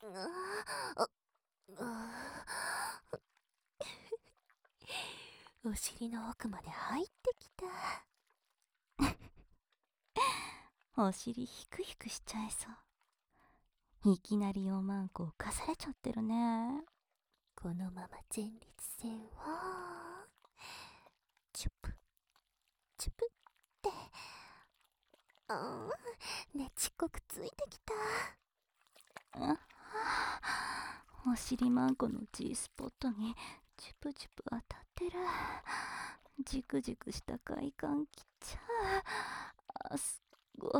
お尻の奥まで入ってきた。お尻ヒクヒクしちゃいそう。いきなりおまんこ浮かされちゃってるね。このまま前立腺をチュプチュプってねちっこくついてきた。お尻まんこの G スポットにチュプチュプ当たってる。ジクジクした快感きちゃう。すっご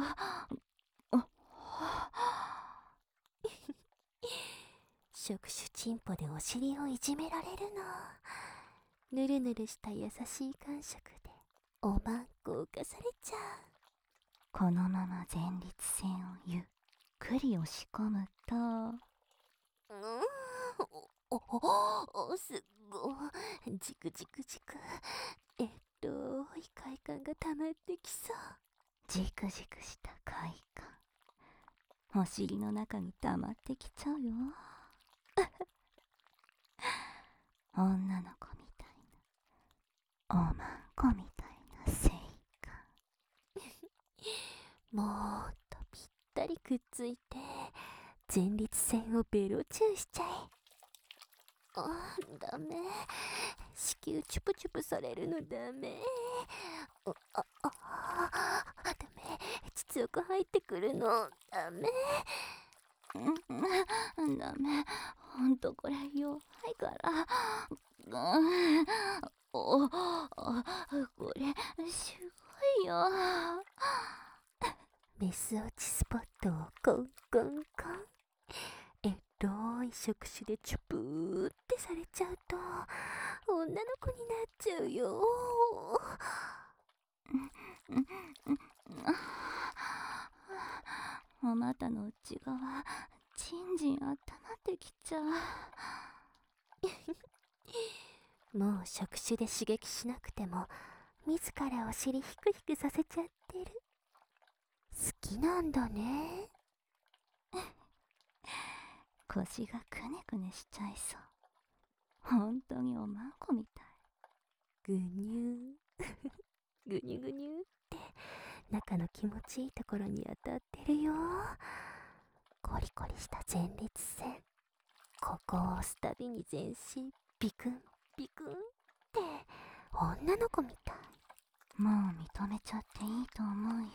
触手チンポでお尻をいじめられるの。ぬるぬるした優しい感触でおまんこ浮かされちゃう。このまま前立腺をゆっくり押し込むと、すっごいジクジクジク快感が溜まってきそう。ジクジクした快感、お尻の中に溜まってきちゃうよ。女の子みたいな、おまんこみたいな性感。もっとぴったりくっついて前立腺をベロチューしちゃえ。ダメ。子宮チュプチュプされるのダメ。ダメ。膣奥入ってくるのダメ。ダメ。ほんとこれ弱いから。これすごいよ。メス落ちスポットをコンコンコン。い触手でチュプーってされちゃうと女の子になっちゃうよ。お股の内側じんじん温まってきちゃう。もう触手で刺激しなくても自らお尻ヒクヒクさせちゃってる。好きなんだね。腰がくねくねしちゃいそう。本当におまんこみたい。ぐにゅーぐにゅぐにゅって中の気持ちいいところに当たってるよ。コリコリした前立腺、ここを押すたびに全身ビクンビクンって女の子みたい。もう認めちゃっていいと思うよ。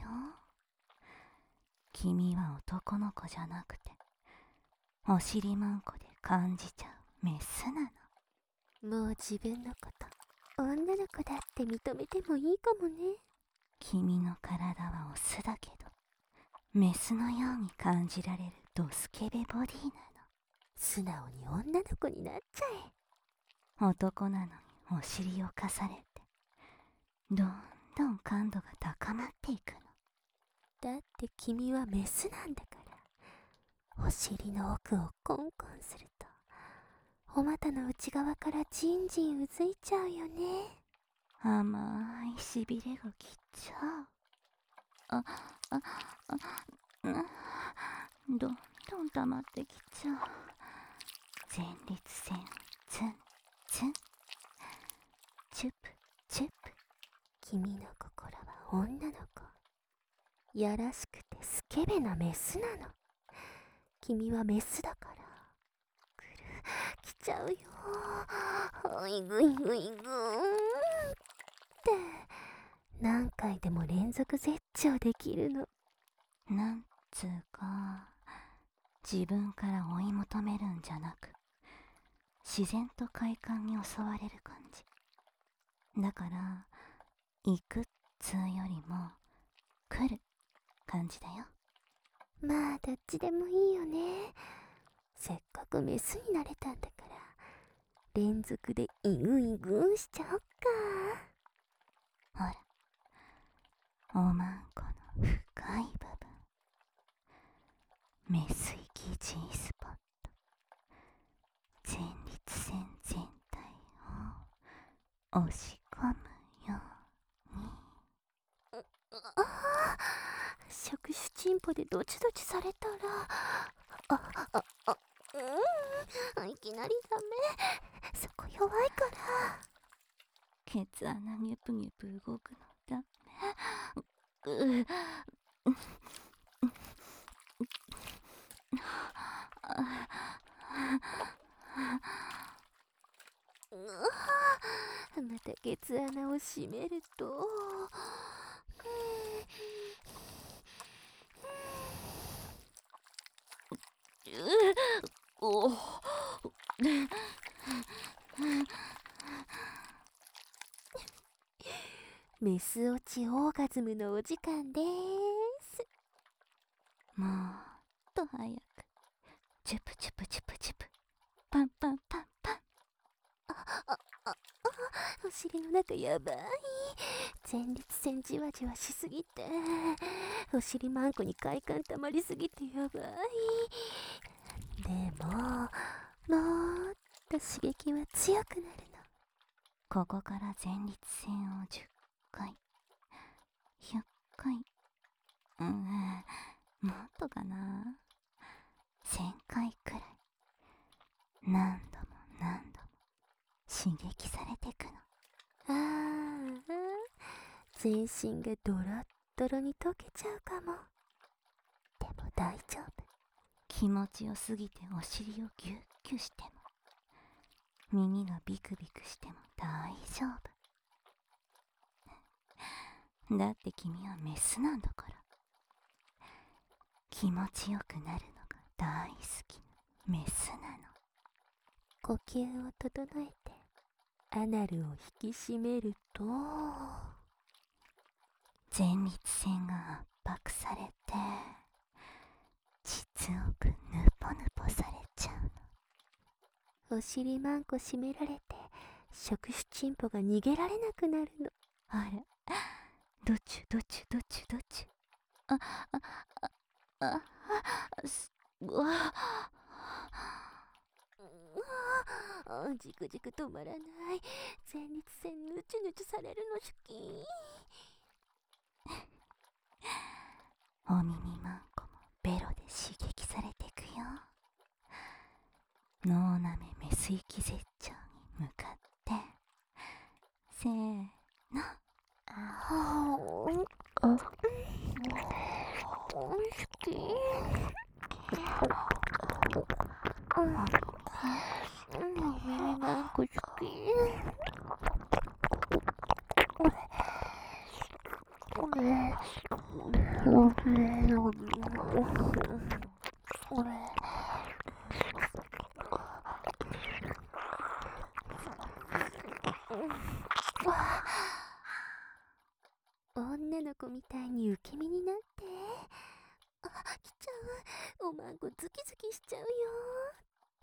君は男の子じゃなくてお尻まんこで感じちゃうメスなの。もう自分のこと女の子だって認めてもいいかもね。君の体はオスだけどメスのように感じられるドスケベボディなの。素直に女の子になっちゃえ。男なのにお尻をかされてどんどん感度が高まっていくの。だって君はメスなんだから、お尻の奥をコンコンするとお股の内側からじんじんうずいちゃうよね。甘いしびれがきちゃう。どんどん溜まってきちゃう。前立腺ツンツン、チュプチュプ。君の心は女の子。やらしくてスケベなメスなの。君はメスだから来ちゃうよ。いぐいぐいぐーんって何回でも連続絶頂できるの。なんつうか自分から追い求めるんじゃなく自然と快感に襲われる感じだから、行くっつうよりも来る感じだよ。まあどっちでもいいよね。せっかくメスになれたんだから連続でイグイグしちゃおっか。ほら、おまんこの深い部分、メス行き G スポット、前立腺全体を押し込むように。触手チンポでドチドチされたらいきなりダメ。そこ弱いから。ケツ穴ニュプニュプ動くのダメ。またケツ穴を閉めるとメス落ちオーガズムのお時間でーす。もっと早く。チュプチュプチュプチュプ。パンパンパンパン。お尻の中やばい。前立腺じわじわしすぎて、お尻マンコに快感たまりすぎてやばい。でも、もっと刺激は強くなるの。ここから前立腺を10回、100回、もっとかな。1000回くらい。何度も何度も刺激されてくの。全身がドロッドロに溶けちゃうかも。でも大丈夫。気持ちよすぎてお尻をギュッギュしても、耳がビクビクしても大丈夫。だって君はメスなんだから。気持ちよくなるのが大好きなメスなの。呼吸を整えてアナルを引き締めると、前立腺が圧迫されて膣奥ぬぽぬぽされちゃうの。お尻マンコ締められて触手チンポが逃げられなくなるの。あれ、どっちゅどっちゅどっちゅどっちゅ。うわじくじく止まらない。前立腺ぬちゅぬちゅされるのしき。お耳マンコもベロで刺激されてくよ。脳なめメス行き絶頂に向かって、せーの。好き。耳マンコ好き。女の子みたいに受け身になって。来ちゃう。おまんこズキズキしちゃうよって。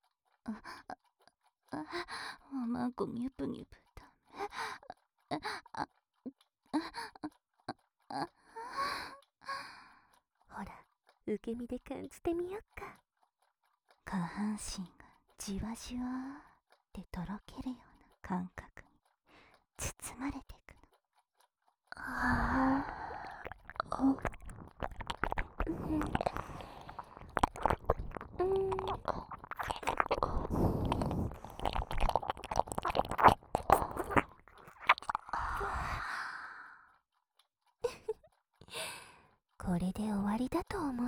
おまんこニュプニュプダメ。ほら、受け身で感じてみよっか。下半身がじわじわーってとろけるような感覚に包まれていくの。これで終わりだと思った？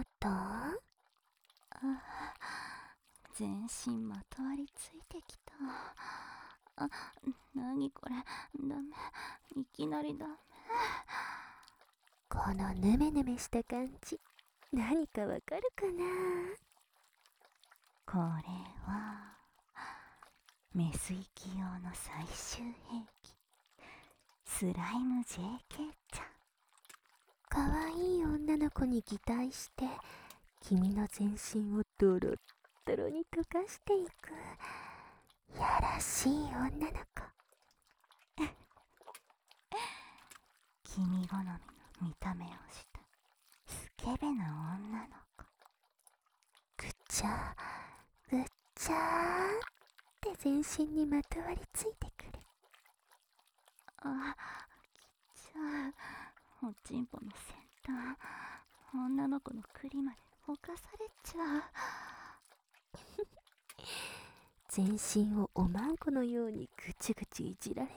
全身まとわりついてきた。なにこれ、ダメ、いきなりダメ。このヌメヌメした感じ、何かわかるかな？これはメス行き用の最終兵器、スライム JK ちゃん。かわいい女の子に擬態して君の全身をドロッドロに溶かしていくやらしい女の子。君好みの見た目をしたスケベな女の子。ぐちゃぐちゃーって全身にまとわりついてくる。きちゃう。おちんぽの先端、女の子の栗まで侵されちゃう。 全身をおまんこのようにぐちぐちいじられて、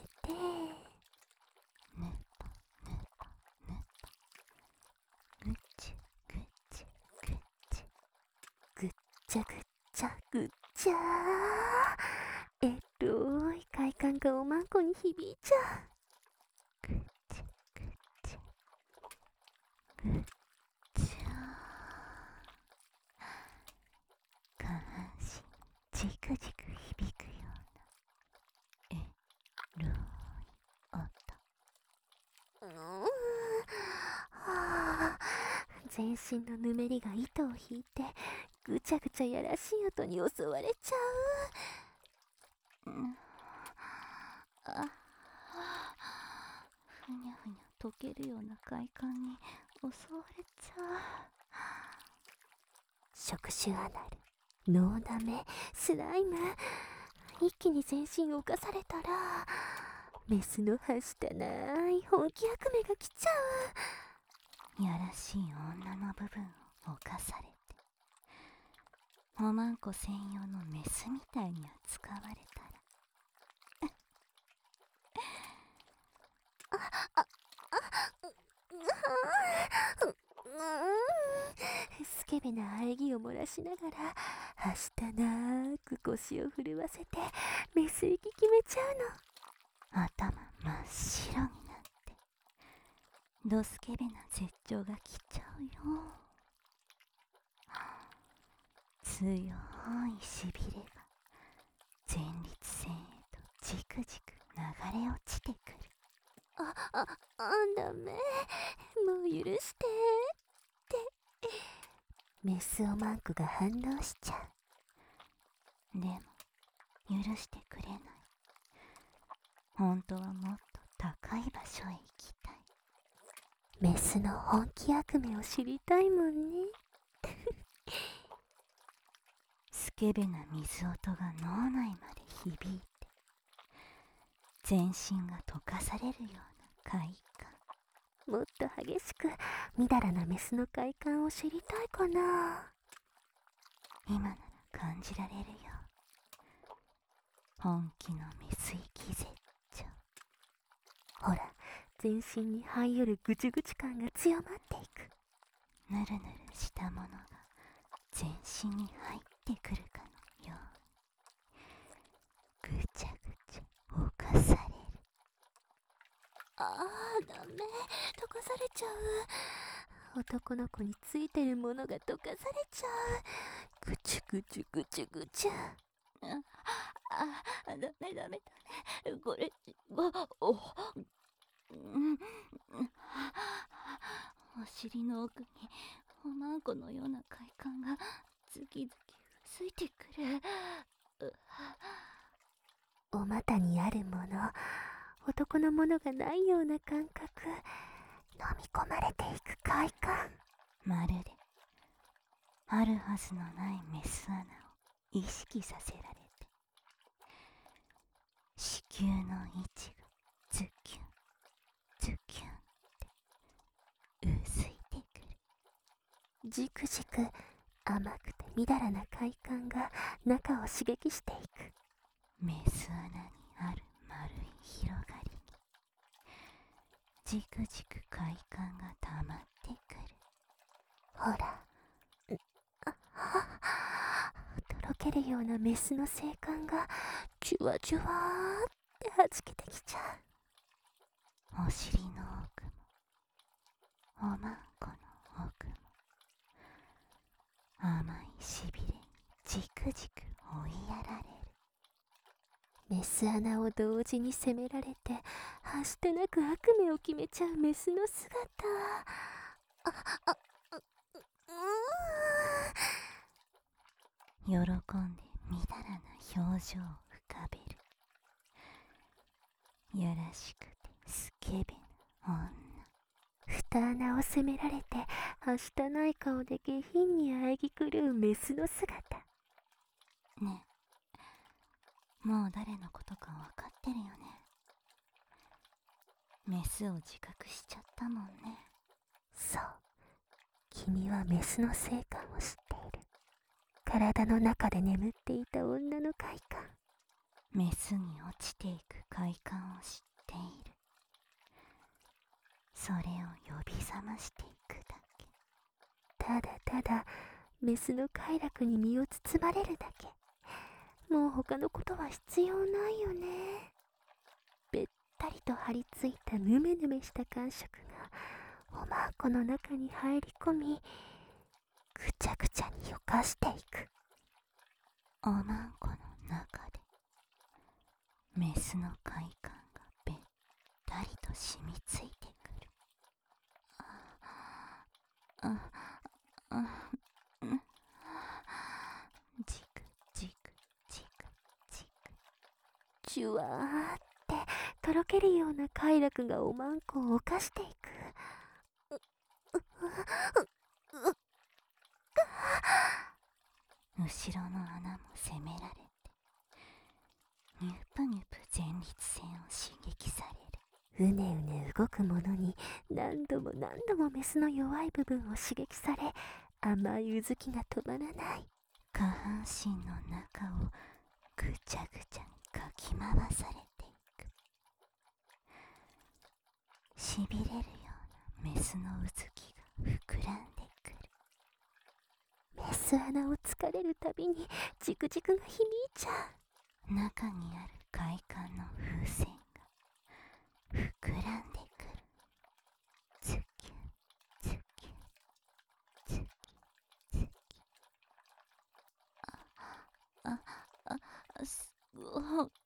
ぬぽぬぽぬぽ、ぐちゅぐちゅぐちゅ、ぐっちゃぐっちゃぐっちゃー、エロい快感がおまんこに響いちゃう。ぐっちゃぐっちゃぐっちゃー、下半身じくじく響くようなエロい音。はあ、全身のぬめりが糸を引いてぐちゃぐちゃやらしい音に襲われちゃう。あ、ふにゃふにゃ溶けるような快感に襲われちゃう。触手アナル、脳ダメ、スライム、一気に全身を犯されたらメスのはしたない本気悪夢が来ちゃう。やらしい女の部分を犯されて、おまんこ専用のメスみたいに扱われたらスケベな喘ぎを漏らしながらはしたなく腰を震わせてメス息決めちゃうの。頭真っ白になってドスケベな絶頂が来ちゃうよ。強いしびれが前立腺へとじくじく流れ落ちてくる。ダメ、もう許してってメスおまんこが反応しちゃう。でも許してくれない。本当はもっと高い場所へ行きたい。メスの本気悪夢を知りたいもんね。スケベな水音が脳内まで響いて全身が溶かされるような快感。もっと激しくみだらなメスの快感を知りたいかな。今なら感じられるよ。本気のメス息絶頂。ほら、全身に這い寄るぐちぐち感が強まっていく。ぬるぬるしたものが全身に入ってくるかのようにぐちゃぐちゃ侵される。ダメ、溶かされちゃう。男の子についてるものが溶かされちゃう。ぐちゅぐちゅぐちゅぐちゅ。ダメダメ、これお尻の奥におまんこのような快感がズキズキついてくる。お股にあるもの、男のものがないような感覚、飲み込まれていく快感。まるであるはずのないメス穴を意識させられて、子宮の位置がズキュンズキュンってうずいてくる。じくじく甘くてみだらな快感が中を刺激していく。メス穴にある丸い広がりにじくじく快感がたまってくる。ほら、とろけるようなメスの性感がじゅわじゅわーってはじけてきちゃう。お尻の奥もおまんこの奥も甘いしびれにじくじく追いやられる。メス穴を同時に攻められてはしたなく悪夢を決めちゃうメスの姿。喜んでみだらな表情を浮かべる。やらしくてスケベな女。二穴を攻められてはしたない顔で下品に喘ぎ狂うメスの姿。ねえ、もう誰のことかわかってるよね。メスを自覚しちゃったもんね。そう、君はメスの性感を知っている。 体の中で眠っていた女の快感。 メスに落ちていく快感を知っている。それを呼び覚ましていくだけ。 ただただメスの快楽に身を包まれるだけ。もう他のことは必要ないよね。べったりと張り付いたヌメヌメした感触がおまんこの中に入り込み、ぐちゃぐちゃによかしていく。 おまんこの中でメスの快感がべったりと染みついてくる。じくじくじくじく。 ジュワーってとろけるような快楽がおまんこを犯していく。 後ろの穴も攻められて、ニュプニュプ前立腺を刺激される。 うねうね動くものに何度も何度もメスの弱い部分を刺激され、甘いうずきが止まらない。 下半身の中をぐちゃぐちゃにかき回されていく。しびれるようなメスのうずきが膨らんでくる。 メス穴を突かれるたびにジクジクが響いちゃう。中にある快感の風船が膨らんでくる。ズキュズキュズキュズキュ。すごい。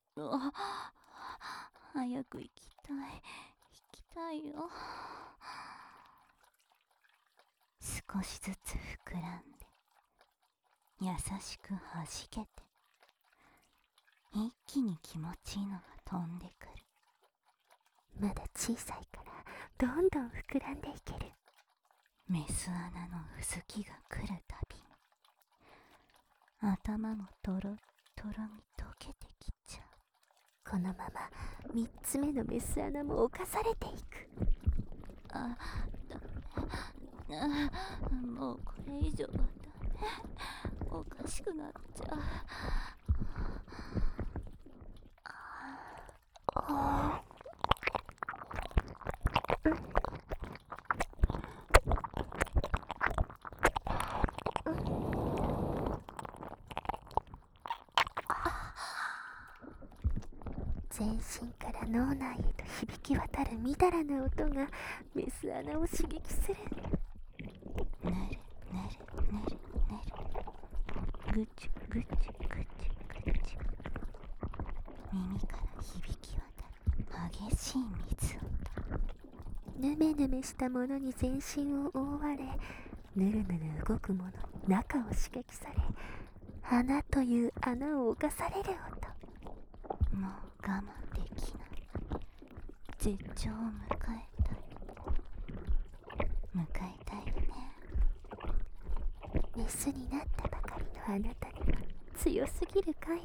早く行きたいよ。少しずつ膨らんで、優しく弾けて、一気に気持ちいいのが飛んでくる。 まだ小さいからどんどん膨らんでいける。 メス穴のうずきが来るたびに、頭もトロットロに溶けてきちゃう。 このまま3つ目のメス穴も侵されていく。 もうこれ以上はダメ。おかしくなっちゃう。 全身から脳内へと響き渡るみだらな音がメス穴を刺激する。 ねるねるねるねる。ぐちゅぐちゅぐちゅぐちゅ。耳から響き渡る激しい水音。 ぬめぬめしたものに全身を覆われ、ぬるぬる動くものに中を刺激され、花という穴を侵される音。 もう我慢できない。絶頂を迎えたいよね。 メスになったばかりのあなたには強すぎる快楽。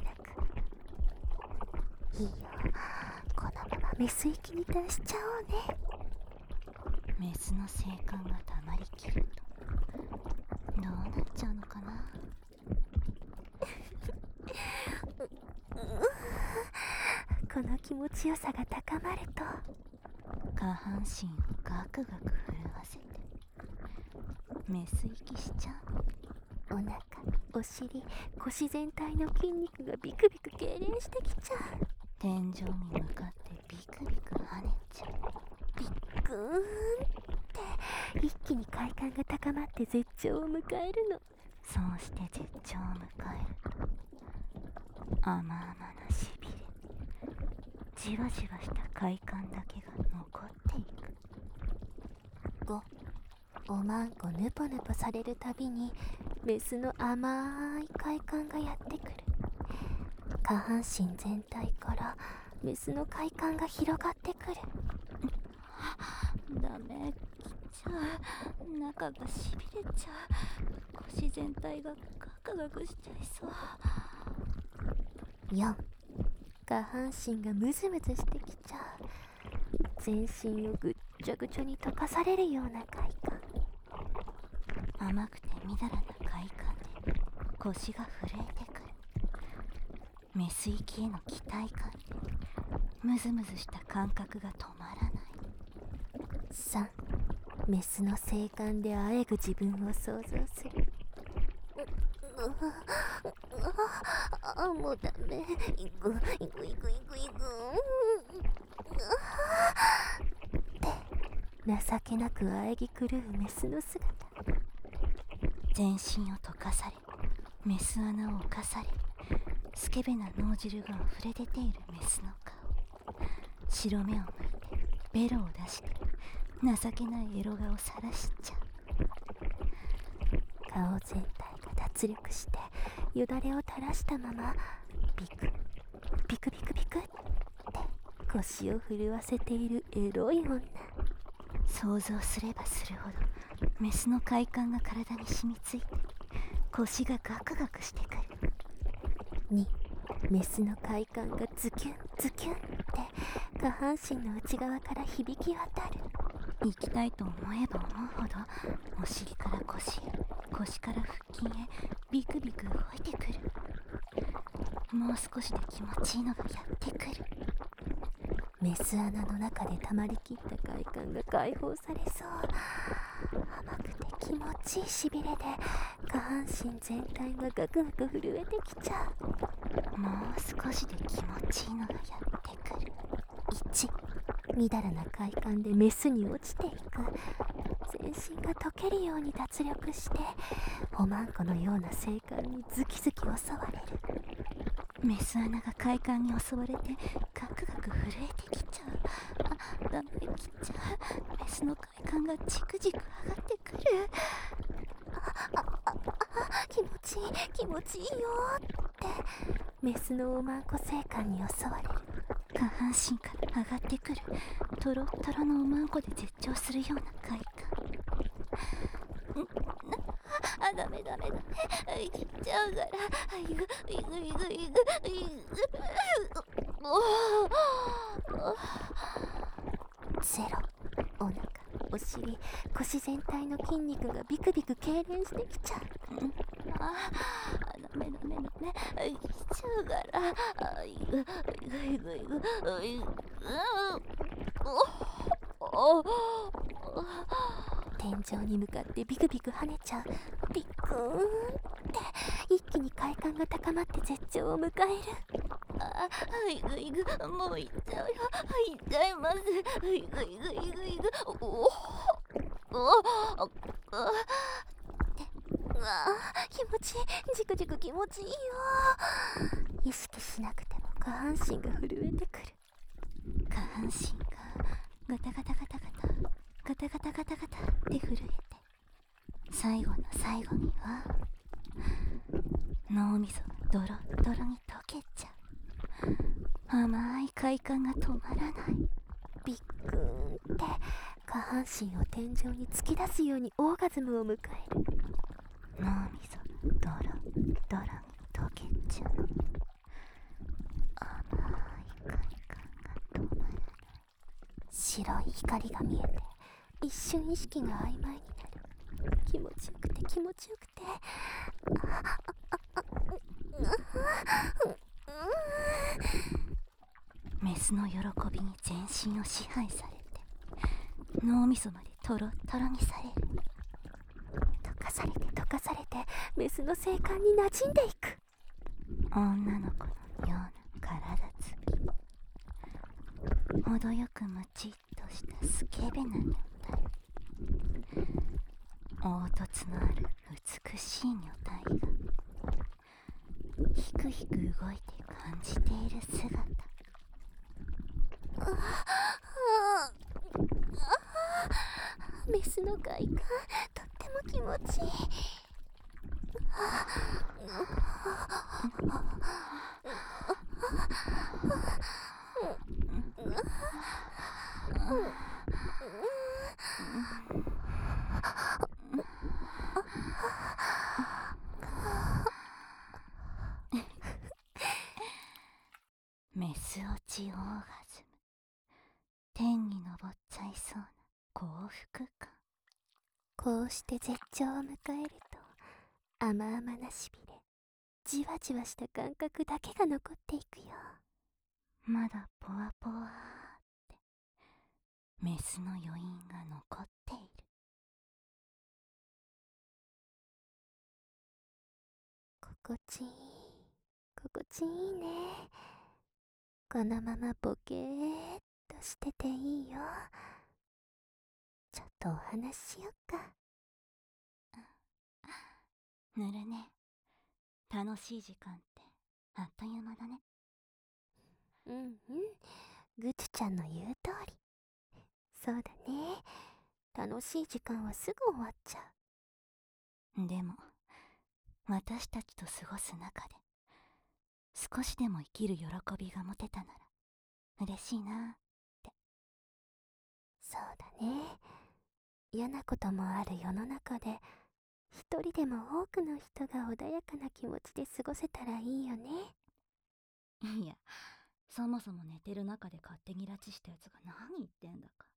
いいよ、このままメス域に達しちゃおうね。 メスの性感がたまりきるとどうなっちゃうのかな。 この気持ちよさが高まると、 下半身をガクガク震わせてメス息しちゃう。お腹、お尻、腰全体の筋肉がビクビク痙攣してきちゃう。 天井に向かってビクビク跳ねちゃう。 ビッグーンって一気に快感が高まって絶頂を迎えるの。 そうして絶頂を迎えると、甘々なしびれ、じわじわした快感だけが残っていく。 おまんこぬぽぬぽされるたびにメスの甘い快感がやってくる。下半身全体からメスの快感が広がってくる。 ダメ、来ちゃう。中がしびれちゃう。腰全体がガクガクしちゃいそう。 4、下半身がムズムズしてきちゃう。全身をぐっちゃぐちゃに溶かされるような快感。 甘くてみだらな快感で腰が震えてくる。メス域への期待感でムズムズした感覚が止まらない。 3、メスの性感であえぐ自分を想像する。もうダメ。いくって情けなくあえぎ狂うメスの姿。 全身を溶かされ、メス穴を侵され、スケベな脳汁が溢れ出ているメスの顔。白目を向いてベロを出して情けないエロ顔をさらしちゃう。 顔全体が脱力してよだれを垂らしたままビクビクビクビクって腰を震わせているエロい女。 想像すればするほどメスの快感が体に染みついて腰がガクガクしてくる。 2、メスの快感がズキュンズキュンって下半身の内側から響き渡る。 行きたいと思えば思うほどお尻から腰へ、腰から腹筋へビクビク動いてくる。もう少しで気持ちいいのがやってくる。 メス穴の中で溜まりきった快感が解放されそう。甘くて気持ちいいしびれで下半身全体がガクガク震えてきちゃう。 もう少しで気持ちいいのがやってくる。 1、みだらな快感でメスに落ちていく。全身が溶けるように脱力しておまんこのような性感にズキズキ襲われる。 メス穴が快感に襲われてガクガク震えてきちゃう。ダメきちゃう。メスの快感がじくじく上がってくる。 気持ちいい気持ちいいよってメスのおまんこ性感に襲われる。 下半身から上がってくるトロットロのおまんこで絶頂するような快感。ダメ切っちゃうから。いぐゼロ。お腹、お尻、腰全体の筋肉がビクビク痙攣してきちゃう。 ダメ切っちゃうから。 天井に向かってビクビク跳ねちゃう。ビックーンって一気に快感が高まって絶頂を迎える。 もう行っちゃうよ。行っちゃいます。 気持ちいい。じくじく気持ちいいよ。意識しなくても下半身が震えてくる。 下半身がガタガタって震えて、最後の最後には脳みそがドロッドロに溶けちゃう。甘い快感が止まらない。 ビックーンって下半身を天井に突き出すようにオーガズムを迎える。 脳みそがドロッドロに溶けちゃう。甘い快感が止まらない。 白い光が見えて一瞬意識が曖昧になる。気持ちよくて気持ちよくて。 メスの喜びに全身を支配されて脳みそまでトロットロにされる。 溶かされて溶かされてメスの性感に馴染んでいく。 女の子のような体つき、程よくムチっとしたスケベな女体、凹凸のある美しい女体がひくひく動いて感じている姿。 メスの快感とっても気持ちいい。 メス落ちオーガズム。天に昇っちゃいそうな幸福感。 こうして絶頂を迎えると甘々なしびれじわじわした感覚だけが残っていくよ。 まだポワポワってメスの余韻が残っている。 心地いい、心地いいね。このままボケーっとしてていいよ。ちょっとお話ししよっか。 ぬるね。楽しい時間ってあっという間だね。 うんうん、グツちゃんの言う通り。そうだね。楽しい時間はすぐ終わっちゃでも私たちと過ごす中で少しでも生きる喜びが持てたなら嬉しいなって。 そうだね。嫌なこともある世の中で、一人でも多くの人が穏やかな気持ちで過ごせたらいいよね。 いや、そもそも寝てる中で勝手に拉致したやつが何言ってんだか。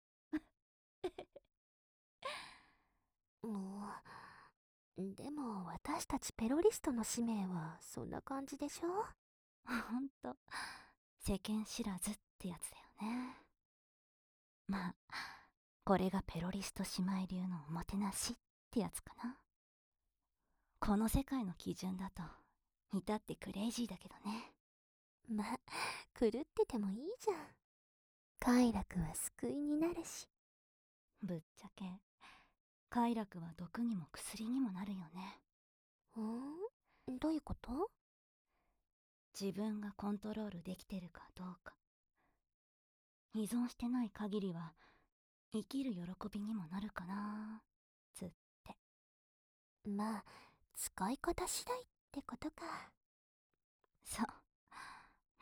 もでも私たちペロリストの使命はそんな感じでしょ。 ほんと世間知らずってやつだよね。まあこれがペロリスト姉妹流のおもてなしってやつかな。この世界の基準だと至ってクレイジーだけどね。 まあ、狂っててもいいじゃん。快楽は救いになるし。 ぶっちゃけ快楽は毒にも薬にもなるよね。 どういうこと？ 自分がコントロールできてるかどうか。依存してない限りは生きる喜びにもなるかなつって。 まあ、使い方次第ってことか。 そう。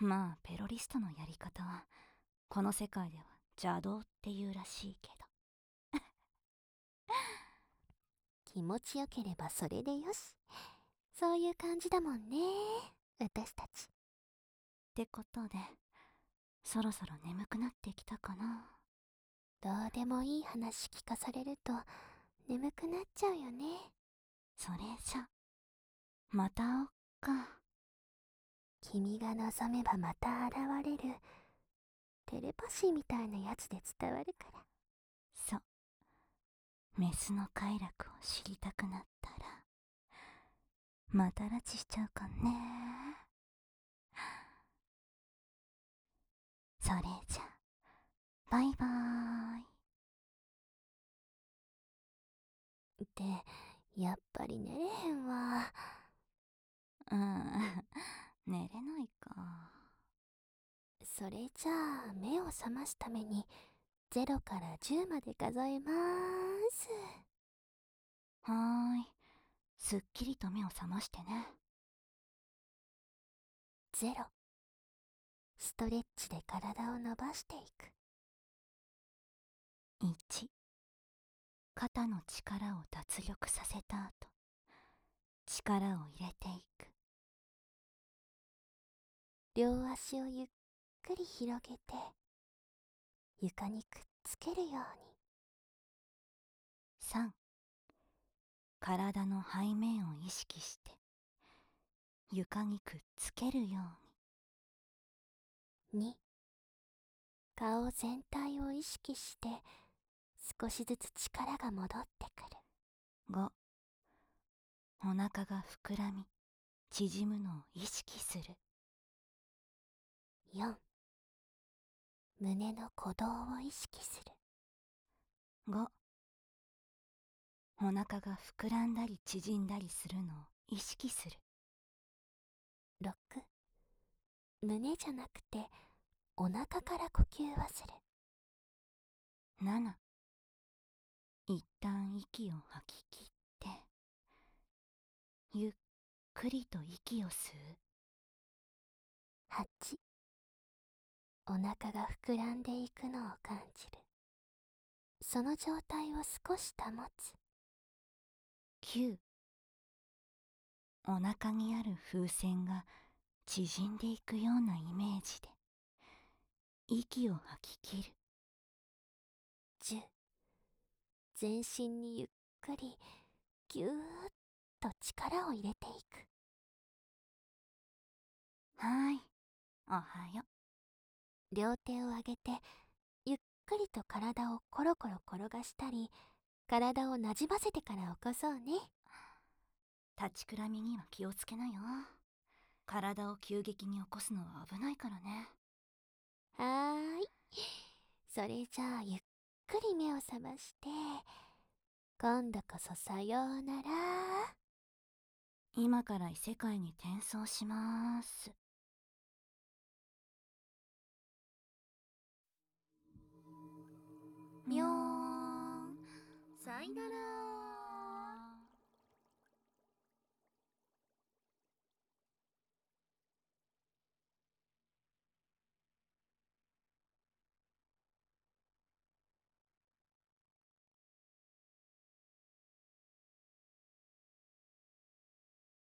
まあペロリストのやり方はこの世界では邪道っていうらしいけど。 気持ちよければそれでよし。そういう感じだもんね、私たち。 ってことでそろそろ眠くなってきたかな。 どうでもいい話聞かされると眠くなっちゃうよね。 それじゃまた会おっか。 君が望めばまた現れる。テレパシーみたいなやつで伝わるから。 そう。メスの快楽を知りたくなったらまた拉致しちゃうかね。それじゃバイバーイ。 で、やっぱり寝れへんわ。 寝れないか。 それじゃあ目を覚ますために0から10まで数えまーす。 はーい。すっきりと目を覚ましてね。 0、ストレッチで体を伸ばしていく。 1、肩の力を脱力させた後力を入れていく。 両足をゆっくり広げて床にくっつけるように。 3、体の背面を意識して床にくっつけるよ 2、顔全体を意識して少しずつ力が戻ってくる。 うに。5、お腹が膨らみ縮むのを意識する。 4、胸の鼓動を意識する。 5、お腹が膨らんだり縮んだりするのを意識する。 6、胸じゃなくてお腹から呼吸はする。 7、一旦息を吐き切ってゆっくりと息を吸う。 8、お腹が膨らんでいくのを感じる。その状態を少し保つ。 9、お腹にある風船が縮んでいくようなイメージで息を吐き切る。 10、全身にゆっくりぎゅーっと力を入れていく。 はい、おはよ両手を上げてゆっくりと体をコロコロ転がしたり、体をなじませてから起こそうね。 立ちくらみには気をつけなよ。体を急激に起こすのは危ないからね。 はーい。それじゃあゆっくり目を覚まして、今度こそさようなら。 今から異世界に転送します。 みょーん。さいなら。